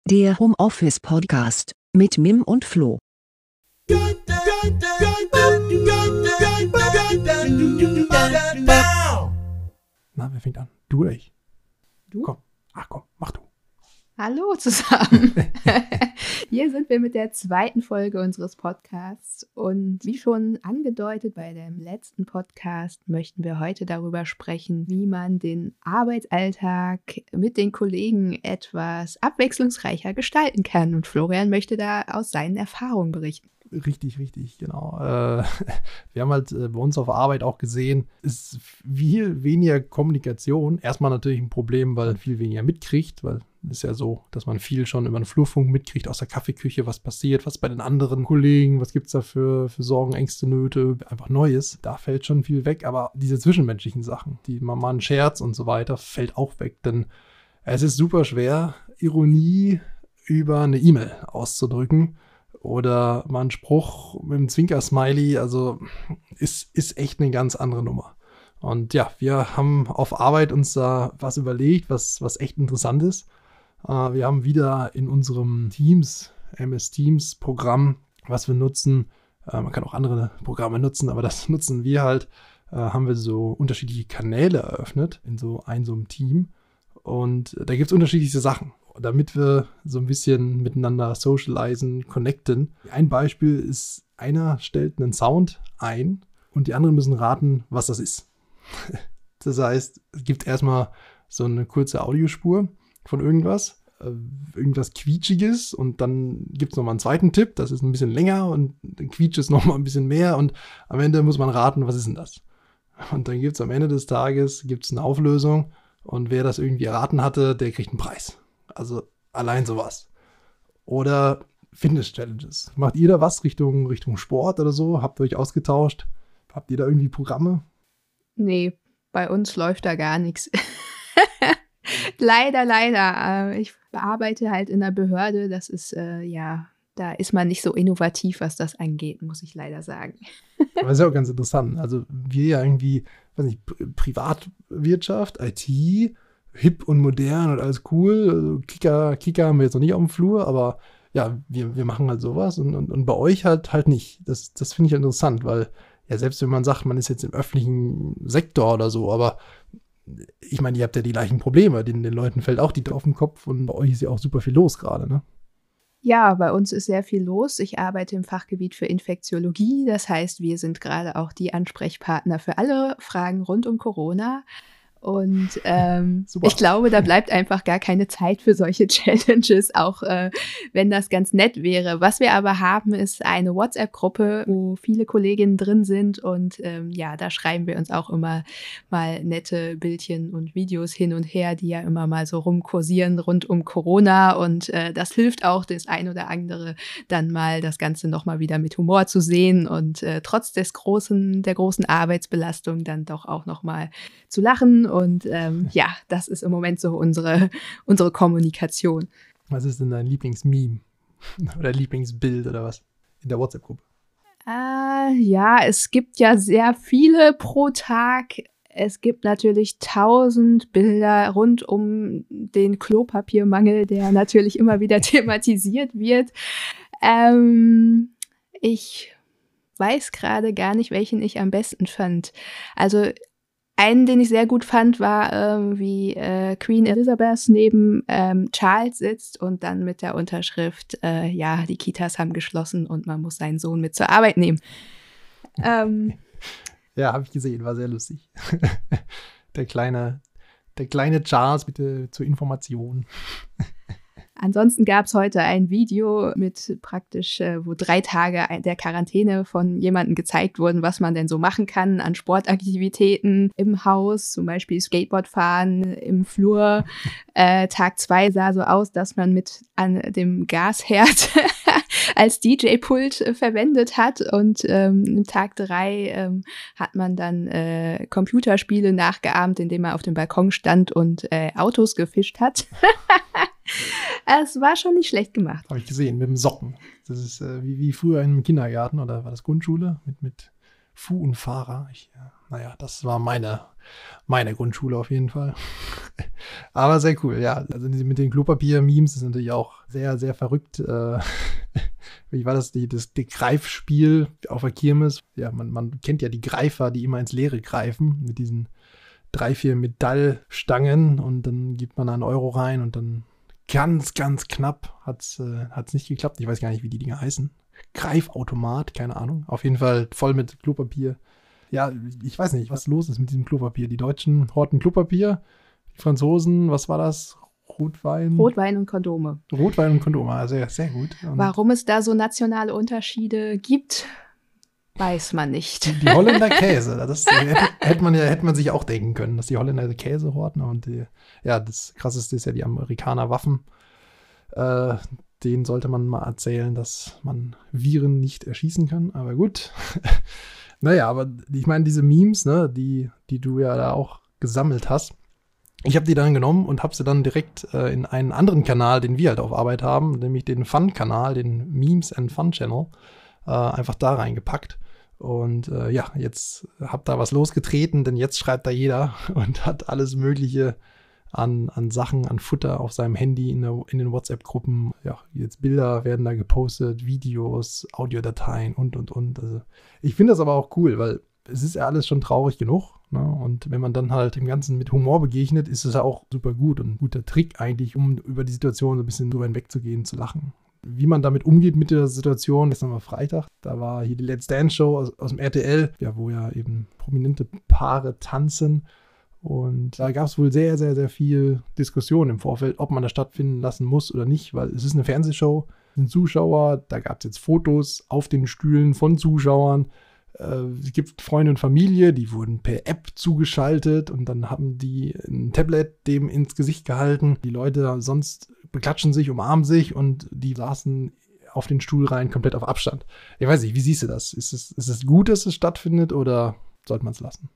Der Homeoffice Podcast mit Mim und Flo. Na, wer fängt an? Du oder ich? Du? Komm, mach du. Hallo zusammen. Hier sind wir mit der zweiten Folge unseres Podcasts und wie schon angedeutet bei dem letzten Podcast möchten wir heute darüber sprechen, wie man den Arbeitsalltag mit den Kollegen etwas abwechslungsreicher gestalten kann. Und Florian möchte da aus seinen Erfahrungen berichten. Richtig, genau. Wir haben halt bei uns auf Arbeit auch gesehen, ist viel weniger Kommunikation. Erstmal natürlich ein Problem, weil man viel weniger mitkriegt, weil es ist ja so, dass man viel schon über den Flurfunk mitkriegt aus der Kaffeeküche, was passiert, was bei den anderen Kollegen, was gibt es da für Sorgen, Ängste, Nöte, einfach Neues. Da fällt schon viel weg, aber diese zwischenmenschlichen Sachen, die mal einen Scherz und so weiter, fällt auch weg, denn es ist super schwer, Ironie über eine E-Mail auszudrücken. Oder mal ein Spruch mit einem Zwinker-Smiley, also ist echt eine ganz andere Nummer. Und ja, wir haben auf Arbeit uns da was überlegt, was echt interessant ist. Wir haben wieder in unserem MS Teams Programm, was wir nutzen, man kann auch andere Programme nutzen, aber das nutzen wir halt, haben wir so unterschiedliche Kanäle eröffnet in so einem Team. Und da gibt es unterschiedliche Sachen, damit wir so ein bisschen miteinander socialisen, connecten. Ein Beispiel ist, einer stellt einen Sound ein und die anderen müssen raten, was das ist. Das heißt, es gibt erstmal so eine kurze Audiospur von irgendwas Quietschiges und dann gibt es nochmal einen zweiten Tipp, das ist ein bisschen länger und dann quietscht es nochmal ein bisschen mehr und am Ende muss man raten, was ist denn das? Und dann gibt es am Ende des Tages eine Auflösung und wer das irgendwie erraten hatte, der kriegt einen Preis. Also allein sowas. Oder Fitness-Challenges. Macht ihr da was Richtung Sport oder so? Habt ihr euch ausgetauscht? Habt ihr da irgendwie Programme? Nee, bei uns läuft da gar nichts. Leider. Ich bearbeite halt in der Behörde. Das ist, da ist man nicht so innovativ, was das angeht, muss ich leider sagen. Aber ist ja auch ganz interessant. Also wir ja irgendwie, weiß nicht, Privatwirtschaft, IT, hip und modern und alles cool. Also Kicker haben wir jetzt noch nicht auf dem Flur, aber ja, wir machen halt sowas und bei euch halt nicht. Das finde ich halt interessant, weil ja, selbst wenn man sagt, man ist jetzt im öffentlichen Sektor oder so, aber ich meine, ihr habt ja die gleichen Probleme, den Leuten fällt auch die Tür auf den Kopf und bei euch ist ja auch super viel los gerade, ne? Ja, bei uns ist sehr viel los. Ich arbeite im Fachgebiet für Infektiologie. Das heißt, wir sind gerade auch die Ansprechpartner für alle Fragen rund um Corona. Und ich glaube, da bleibt einfach gar keine Zeit für solche Challenges, auch wenn das ganz nett wäre. Was wir aber haben, ist eine WhatsApp-Gruppe, wo viele Kolleginnen drin sind und da schreiben wir uns auch immer mal nette Bildchen und Videos hin und her, die ja immer mal so rumkursieren rund um Corona und das hilft auch, das ein oder andere dann mal das Ganze nochmal wieder mit Humor zu sehen und trotz der großen Arbeitsbelastung dann doch auch nochmal zu lachen. Und das ist im Moment so unsere Kommunikation. Was ist denn dein Lieblingsmeme oder Lieblingsbild oder was in der WhatsApp-Gruppe? Es gibt ja sehr viele pro Tag. Es gibt natürlich 1000 Bilder rund um den Klopapiermangel, der natürlich immer wieder thematisiert wird. Ich weiß gerade gar nicht, welchen ich am besten fand. Also einen, den ich sehr gut fand, war, wie Queen Elizabeth neben Charles sitzt und dann mit der Unterschrift, die Kitas haben geschlossen und man muss seinen Sohn mit zur Arbeit nehmen. Ja, habe ich gesehen, war sehr lustig. Der kleine Charles, bitte zur Information. Ansonsten gab es heute ein Video mit praktisch, wo 3 Tage der Quarantäne von jemandem gezeigt wurden, was man denn so machen kann an Sportaktivitäten im Haus, zum Beispiel Skateboard fahren im Flur. Tag 2 sah so aus, dass man an dem Gasherd als DJ-Pult verwendet hat und Tag 3 hat man dann Computerspiele nachgeahmt, indem man auf dem Balkon stand und Autos gefischt hat. Es war schon nicht schlecht gemacht. Habe ich gesehen, mit dem Socken. Das ist wie früher im Kindergarten oder war das Grundschule mit Fu und Fahrer. Naja, das war meine Grundschule auf jeden Fall. Aber sehr cool, ja. Also mit den Klopapier-Memes ist natürlich auch sehr, sehr verrückt. Wie war das? Das Greifspiel auf der Kirmes. Ja, man kennt ja die Greifer, die immer ins Leere greifen mit diesen 3, 4 Metallstangen und dann gibt man einen Euro rein und dann ganz, ganz knapp hat's nicht geklappt. Ich weiß gar nicht, wie die Dinger heißen. Greifautomat, keine Ahnung. Auf jeden Fall voll mit Klopapier. Ja, ich weiß nicht, was los ist mit diesem Klopapier. Die Deutschen horten Klopapier, die Franzosen, was war das? Rotwein und Kondome. Rotwein und Kondome, also sehr, sehr gut. Und warum es da so nationale Unterschiede gibt, weiß man nicht. Die Holländer Käse, das hätte man sich auch denken können, dass die Holländer Käse horten. Und das Krasseste ist ja die Amerikaner Waffen. Denen sollte man mal erzählen, dass man Viren nicht erschießen kann, aber gut. Naja, aber ich meine, diese Memes, ne, die du ja da auch gesammelt hast, ich habe die dann genommen und habe sie dann direkt in einen anderen Kanal, den wir halt auf Arbeit haben, nämlich den Fun-Kanal, den Memes and Fun Channel, einfach da reingepackt. Und jetzt hab da was losgetreten, denn jetzt schreibt da jeder und hat alles Mögliche an Sachen, an Futter auf seinem Handy in den WhatsApp-Gruppen. Ja, jetzt Bilder werden da gepostet, Videos, Audiodateien und. Also ich finde das aber auch cool, weil es ist ja alles schon traurig genug. Ne? Und wenn man dann halt dem Ganzen mit Humor begegnet, ist es ja auch super gut und ein guter Trick eigentlich, um über die Situation so ein bisschen drüber hinwegzugehen, zu lachen. Wie man damit umgeht mit der Situation, das ist nochmal Freitag. Da war hier die Let's Dance Show aus dem RTL, ja, wo ja eben prominente Paare tanzen. Und da gab es wohl sehr, sehr, sehr viel Diskussion im Vorfeld, ob man das stattfinden lassen muss oder nicht, weil es ist eine Fernsehshow, es sind Zuschauer, da gab es jetzt Fotos auf den Stühlen von Zuschauern. Es gibt Freunde und Familie, die wurden per App zugeschaltet und dann haben die ein Tablet dem ins Gesicht gehalten. Die Leute sonst beklatschen sich, umarmen sich und die saßen auf den Stuhl rein, komplett auf Abstand. Ich weiß nicht, wie siehst du das? Ist es gut, dass es stattfindet oder sollte man es lassen?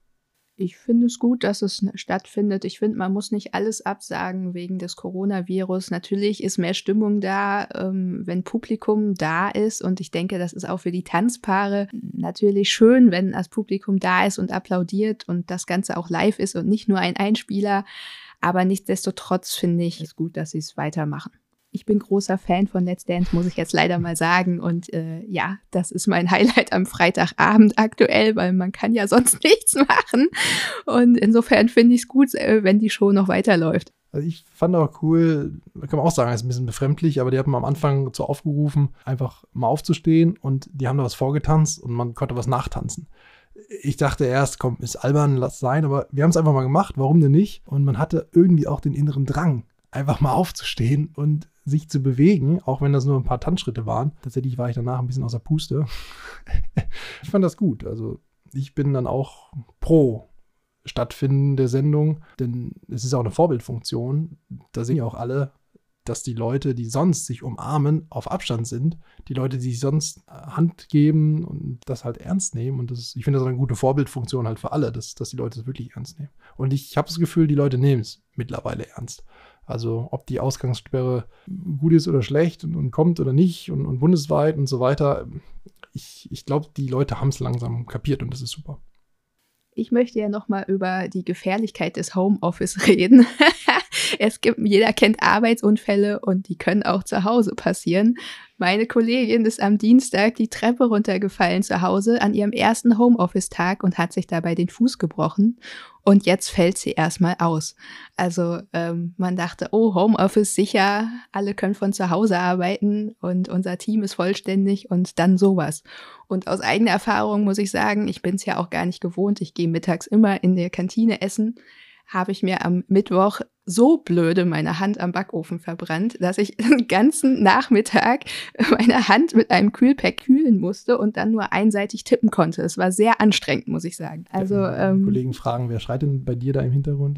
Ich finde es gut, dass es stattfindet. Ich finde, man muss nicht alles absagen wegen des Coronavirus. Natürlich ist mehr Stimmung da, wenn Publikum da ist. Und ich denke, das ist auch für die Tanzpaare natürlich schön, wenn das Publikum da ist und applaudiert und das Ganze auch live ist und nicht nur ein Einspieler. Aber nichtsdestotrotz finde ich es gut, dass sie es weitermachen. Ich bin großer Fan von Let's Dance, muss ich jetzt leider mal sagen. Und das ist mein Highlight am Freitagabend aktuell, weil man kann ja sonst nichts machen. Und insofern finde ich es gut, wenn die Show noch weiterläuft. Also ich fand auch cool, kann man auch sagen, ist ein bisschen befremdlich, aber die haben am Anfang dazu aufgerufen, einfach mal aufzustehen und die haben da was vorgetanzt und man konnte was nachtanzen. Ich dachte erst, komm, ist albern, lass sein, aber wir haben es einfach mal gemacht, warum denn nicht? Und man hatte irgendwie auch den inneren Drang, einfach mal aufzustehen und sich zu bewegen, auch wenn das nur ein paar Tanzschritte waren. Tatsächlich war ich danach ein bisschen außer Puste. Ich fand das gut. Also ich bin dann auch pro Stattfinden der Sendung, denn es ist auch eine Vorbildfunktion. Da sehen ja auch alle, dass die Leute, die sonst sich umarmen, auf Abstand sind. Die Leute, die sich sonst Hand geben und das halt ernst nehmen. Und ich finde das eine gute Vorbildfunktion halt für alle, dass die Leute es wirklich ernst nehmen. Und ich habe das Gefühl, die Leute nehmen es mittlerweile ernst. Also ob die Ausgangssperre gut ist oder schlecht und kommt oder nicht und bundesweit und so weiter. Ich glaube, die Leute haben es langsam kapiert und das ist super. Ich möchte ja nochmal über die Gefährlichkeit des Homeoffice reden. Jeder kennt Arbeitsunfälle und die können auch zu Hause passieren. Meine Kollegin ist am Dienstag die Treppe runtergefallen zu Hause an ihrem ersten Homeoffice-Tag und hat sich dabei den Fuß gebrochen. Und jetzt fällt sie erstmal aus. Also man dachte, oh, Homeoffice sicher, alle können von zu Hause arbeiten und unser Team ist vollständig und dann sowas. Und aus eigener Erfahrung muss ich sagen, ich bin es ja auch gar nicht gewohnt. Ich gehe mittags immer in der Kantine essen. Habe ich mir am Mittwoch so blöde meine Hand am Backofen verbrannt, dass ich den ganzen Nachmittag meine Hand mit einem Kühlpack kühlen musste und dann nur einseitig tippen konnte. Es war sehr anstrengend, muss ich sagen. Also Kollegen fragen, wer schreit denn bei dir da im Hintergrund?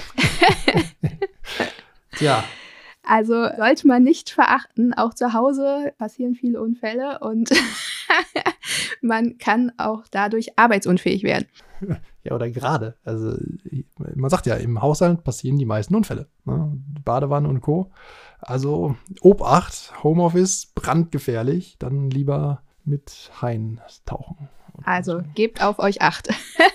Tja. Also sollte man nicht verachten, auch zu Hause passieren viele Unfälle und man kann auch dadurch arbeitsunfähig werden. Ja, oder gerade. Also man sagt ja, im Haushalt passieren die meisten Unfälle. Ne? Badewanne und Co. Also Obacht, Homeoffice, brandgefährlich. Dann lieber mit Haien tauchen Also gebt auf euch Acht.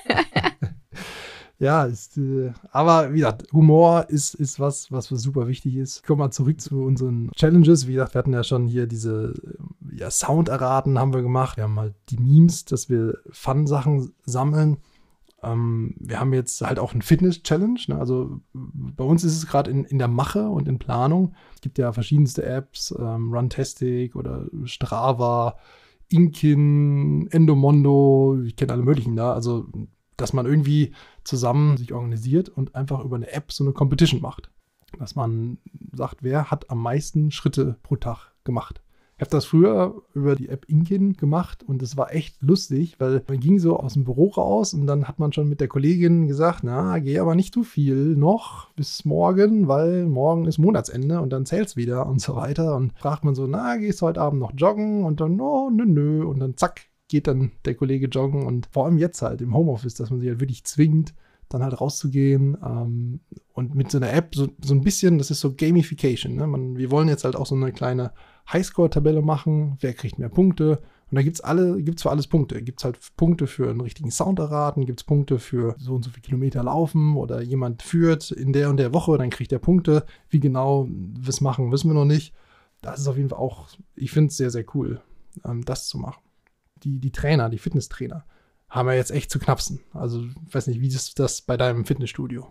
Ja, aber wie gesagt, Humor ist was super wichtig ist. Kommen wir mal zurück zu unseren Challenges. Wie gesagt, wir hatten ja schon hier diese Sound-Erraten haben wir gemacht. Wir haben halt die Memes, dass wir Fun-Sachen sammeln. Wir haben jetzt halt auch ein Fitness-Challenge. Ne? Also bei uns ist es gerade in der Mache und in Planung. Es gibt ja verschiedenste Apps, Runtastic oder Strava, Inkin, Endomondo, ich kenne alle möglichen da. Also dass man irgendwie zusammen sich organisiert und einfach über eine App so eine Competition macht. Dass man sagt, wer hat am meisten Schritte pro Tag gemacht. Ich habe das früher über die App Inkin gemacht und es war echt lustig, weil man ging so aus dem Büro raus und dann hat man schon mit der Kollegin gesagt, na, geh aber nicht zu viel noch bis morgen, weil morgen ist Monatsende und dann zählt's wieder und so weiter. Und fragt man so, na, gehst du heute Abend noch joggen? Und dann, oh, nö. Und dann zack, geht dann der Kollege joggen und vor allem jetzt halt im Homeoffice, dass man sich halt wirklich zwingt, dann halt rauszugehen und mit so einer App so ein bisschen, das ist so Gamification. Ne? Wir wollen jetzt halt auch so eine kleine Highscore-Tabelle machen, wer kriegt mehr Punkte und da gibt's für alles Punkte. Gibt's halt Punkte für einen richtigen Sound erraten, gibt's Punkte für so und so viele Kilometer laufen oder jemand führt in der und der Woche, dann kriegt er Punkte. Wie genau wir es machen, wissen wir noch nicht. Das ist auf jeden Fall auch, ich finde es sehr, sehr cool, das zu machen. Die Trainer, die Fitnesstrainer, haben ja jetzt echt zu knapsen. Also, ich weiß nicht, wie ist das bei deinem Fitnessstudio?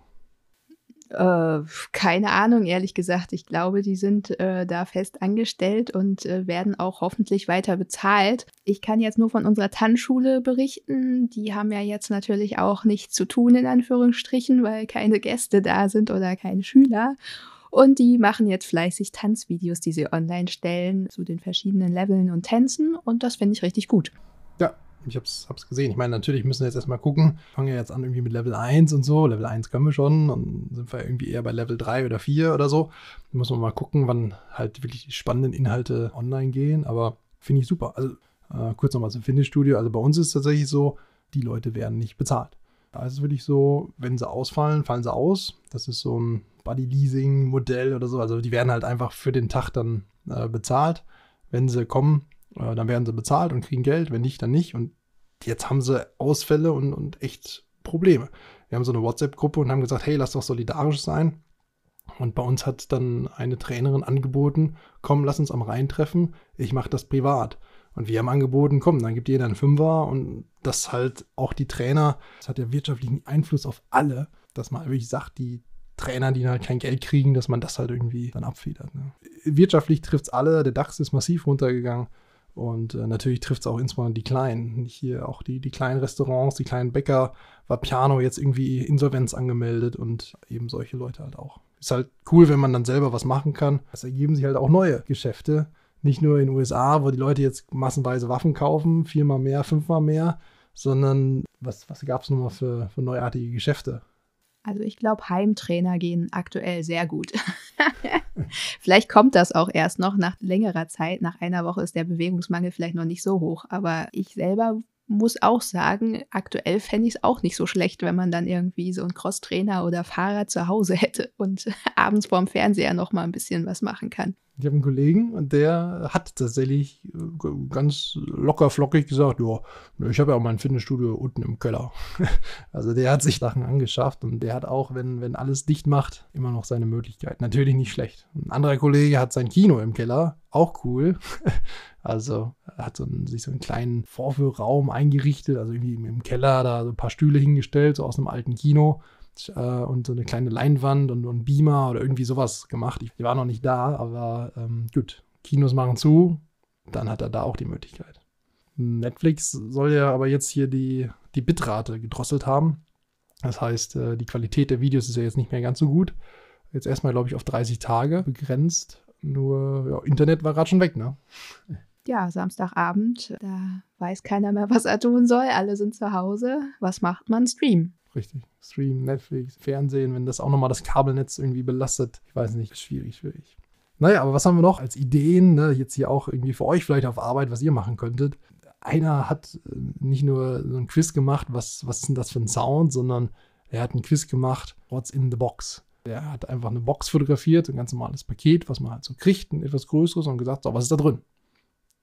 Keine Ahnung, ehrlich gesagt. Ich glaube, die sind da fest angestellt und werden auch hoffentlich weiter bezahlt. Ich kann jetzt nur von unserer Tanzschule berichten. Die haben ja jetzt natürlich auch nichts zu tun, in Anführungsstrichen, weil keine Gäste da sind oder keine Schüler. Und die machen jetzt fleißig Tanzvideos, die sie online stellen, zu den verschiedenen Leveln und Tänzen. Und das finde ich richtig gut. Ja, ich hab's gesehen. Ich meine, natürlich müssen wir jetzt erstmal gucken. Fangen ja jetzt an irgendwie mit Level 1 und so. Level 1 können wir schon. Dann sind wir irgendwie eher bei Level 3 oder 4 oder so. Da muss man mal gucken, wann halt wirklich die spannenden Inhalte online gehen. Aber finde ich super. Also kurz nochmal zum Fitnessstudio. Also bei uns ist es tatsächlich so, die Leute werden nicht bezahlt. Da ist es wirklich so, wenn sie ausfallen, fallen sie aus. Das ist so ein Buddy-Leasing-Modell oder so. Also die werden halt einfach für den Tag dann bezahlt. Wenn sie kommen, dann werden sie bezahlt und kriegen Geld. Wenn nicht, dann nicht. Und jetzt haben sie Ausfälle und echt Probleme. Wir haben so eine WhatsApp-Gruppe und haben gesagt, hey, lass doch solidarisch sein. Und bei uns hat dann eine Trainerin angeboten, komm, lass uns am Rhein treffen. Ich mache das privat. Und wir haben angeboten, komm, dann gibt jeder einen Fünfer. Und das halt auch die Trainer, das hat ja wirtschaftlichen Einfluss auf alle, dass man wirklich sagt, die Trainer, die halt kein Geld kriegen, dass man das halt irgendwie dann abfedert. Ne? Wirtschaftlich trifft es alle, der DAX ist massiv runtergegangen und natürlich trifft es auch insbesondere die Kleinen. Hier auch die kleinen Restaurants, die kleinen Bäcker, war Piano jetzt irgendwie Insolvenz angemeldet und eben solche Leute halt auch. Ist halt cool, wenn man dann selber was machen kann. Es ergeben sich halt auch neue Geschäfte, nicht nur in den USA, wo die Leute jetzt massenweise Waffen kaufen, 4-mal mehr, 5-mal mehr, sondern was gab es nochmal für neuartige Geschäfte? Also ich glaube, Heimtrainer gehen aktuell sehr gut. Vielleicht kommt das auch erst noch nach längerer Zeit. Nach einer Woche ist der Bewegungsmangel vielleicht noch nicht so hoch. Aber ich selber muss auch sagen, aktuell fände ich es auch nicht so schlecht, wenn man dann irgendwie so einen Crosstrainer oder Fahrrad zu Hause hätte und abends vorm Fernseher noch mal ein bisschen was machen kann. Ich habe einen Kollegen und der hat tatsächlich ganz locker flockig gesagt, ja, ich habe ja auch mein Fitnessstudio unten im Keller. Also der hat sich Sachen angeschafft und der hat auch, wenn alles dicht macht, immer noch seine Möglichkeit. Natürlich nicht schlecht. Ein anderer Kollege hat sein Kino im Keller, auch cool. Also er hat sich so einen kleinen Vorführraum eingerichtet, also irgendwie im Keller da so ein paar Stühle hingestellt, so aus einem alten Kino. Und so eine kleine Leinwand und ein Beamer oder irgendwie sowas gemacht. Ich war noch nicht da, aber gut, Kinos machen zu, dann hat er da auch die Möglichkeit. Netflix soll ja aber jetzt hier die Bitrate gedrosselt haben. Das heißt, die Qualität der Videos ist ja jetzt nicht mehr ganz so gut. Jetzt erstmal, glaube ich, auf 30 Tage begrenzt. Nur ja, Internet war gerade schon weg, ne? Ja, Samstagabend, da weiß keiner mehr, was er tun soll. Alle sind zu Hause. Was macht man? Stream. Richtig. Stream, Netflix, Fernsehen, wenn das auch nochmal das Kabelnetz irgendwie belastet. Ich weiß nicht, schwierig. Naja, aber was haben wir noch als Ideen, ne? Jetzt hier auch irgendwie für euch vielleicht auf Arbeit, was ihr machen könntet. Einer hat nicht nur so ein Quiz gemacht, was ist denn das für ein Sound, sondern er hat ein Quiz gemacht, What's in the Box. Er hat einfach eine Box fotografiert, ein ganz normales Paket, was man halt so kriegt, ein etwas größeres und gesagt, so, was ist da drin?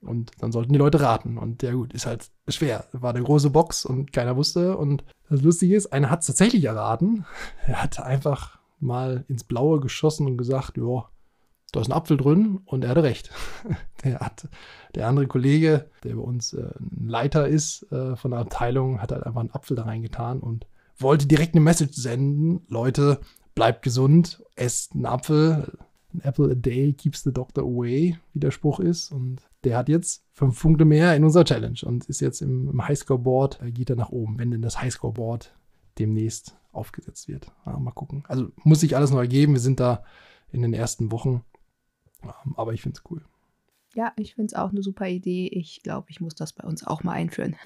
Und dann sollten die Leute raten. Und ja gut, ist halt schwer. War eine große Box und keiner wusste. Und das Lustige ist, einer hat es tatsächlich erraten. Er hat einfach mal ins Blaue geschossen und gesagt, ja, da ist ein Apfel drin, und er hatte recht. Der andere Kollege, der bei uns ein Leiter ist von der Abteilung, hat halt einfach einen Apfel da reingetan und wollte direkt eine Message senden. Leute, bleibt gesund, esst einen Apfel. An apple a day keeps the doctor away, wie der Spruch ist. Und der hat jetzt 5 Punkte mehr in unserer Challenge und ist jetzt im Highscore-Board, geht er nach oben, wenn denn das Highscore-Board demnächst aufgesetzt wird. Ja, mal gucken. Also muss sich alles noch ergeben. Wir sind da in den ersten Wochen. Aber ich finde es cool. Ja, ich finde es auch eine super Idee. Ich glaube, ich muss das bei uns auch mal einführen.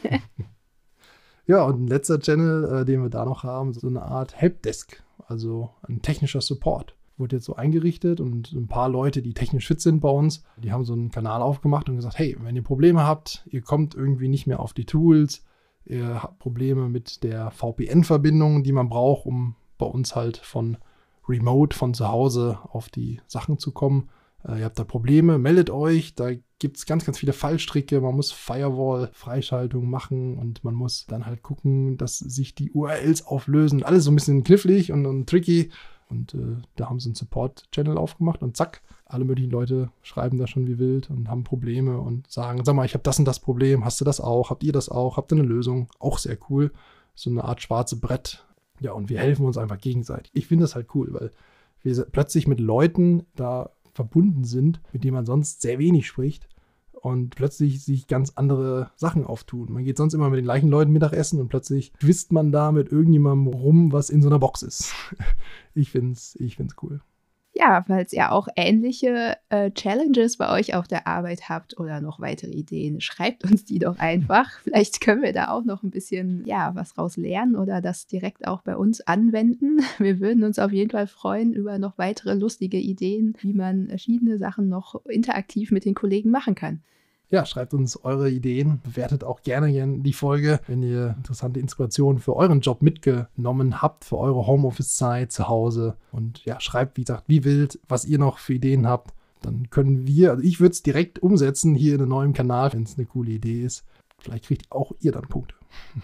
Ja, und ein letzter Channel, den wir da noch haben, so eine Art Helpdesk, also ein technischer Support. Wurde jetzt so eingerichtet und ein paar Leute, die technisch fit sind bei uns, die haben so einen Kanal aufgemacht und gesagt, hey, wenn ihr Probleme habt, ihr kommt irgendwie nicht mehr auf die Tools, ihr habt Probleme mit der VPN-Verbindung, die man braucht, um bei uns halt von Remote, von zu Hause auf die Sachen zu kommen. Ihr habt da Probleme, meldet euch, da gibt es ganz, ganz viele Fallstricke, man muss Firewall-Freischaltung machen und man muss dann halt gucken, dass sich die URLs auflösen. Alles so ein bisschen knifflig und tricky. Und da haben sie einen Support-Channel aufgemacht und zack, alle möglichen Leute schreiben da schon wie wild und haben Probleme und sagen, sag mal, ich habe das und das Problem, hast du das auch, habt ihr das auch, habt ihr eine Lösung? Auch sehr cool, so eine Art schwarze Brett. Ja, und wir helfen uns einfach gegenseitig. Ich finde das halt cool, weil wir plötzlich mit Leuten da verbunden sind, mit denen man sonst sehr wenig spricht und plötzlich sich ganz andere Sachen auftun. Man geht sonst immer mit den gleichen Leuten Mittagessen und plötzlich twist man da mit irgendjemandem rum, was in so einer Box ist. Ich find's cool. Ja, falls ihr auch ähnliche Challenges bei euch auf der Arbeit habt oder noch weitere Ideen, schreibt uns die doch einfach. Vielleicht können wir da auch noch ein bisschen was raus lernen oder das direkt auch bei uns anwenden. Wir würden uns auf jeden Fall freuen über noch weitere lustige Ideen, wie man verschiedene Sachen noch interaktiv mit den Kollegen machen kann. Ja, schreibt uns eure Ideen, bewertet auch gerne die Folge, wenn ihr interessante Inspirationen für euren Job mitgenommen habt, für eure Homeoffice-Zeit zu Hause. Und ja, schreibt, wie gesagt, wie wild, was ihr noch für Ideen habt. Dann können wir, also ich würde es direkt umsetzen hier in einem neuen Kanal, wenn es eine coole Idee ist. Vielleicht kriegt auch ihr dann Punkte.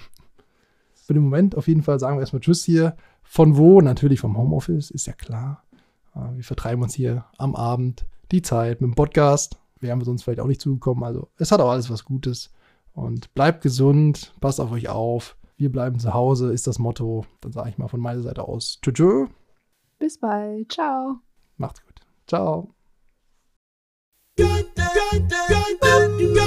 Für den Moment auf jeden Fall sagen wir erstmal Tschüss hier. Von wo? Natürlich vom Homeoffice, ist ja klar. Wir vertreiben uns hier am Abend die Zeit mit dem Podcast. Wären wir sonst vielleicht auch nicht zugekommen. Also es hat auch alles was Gutes. Und bleibt gesund, passt auf euch auf. Wir bleiben zu Hause, ist das Motto. Dann sage ich mal von meiner Seite aus Tschüss. Bis bald. Ciao. Macht's gut. Ciao.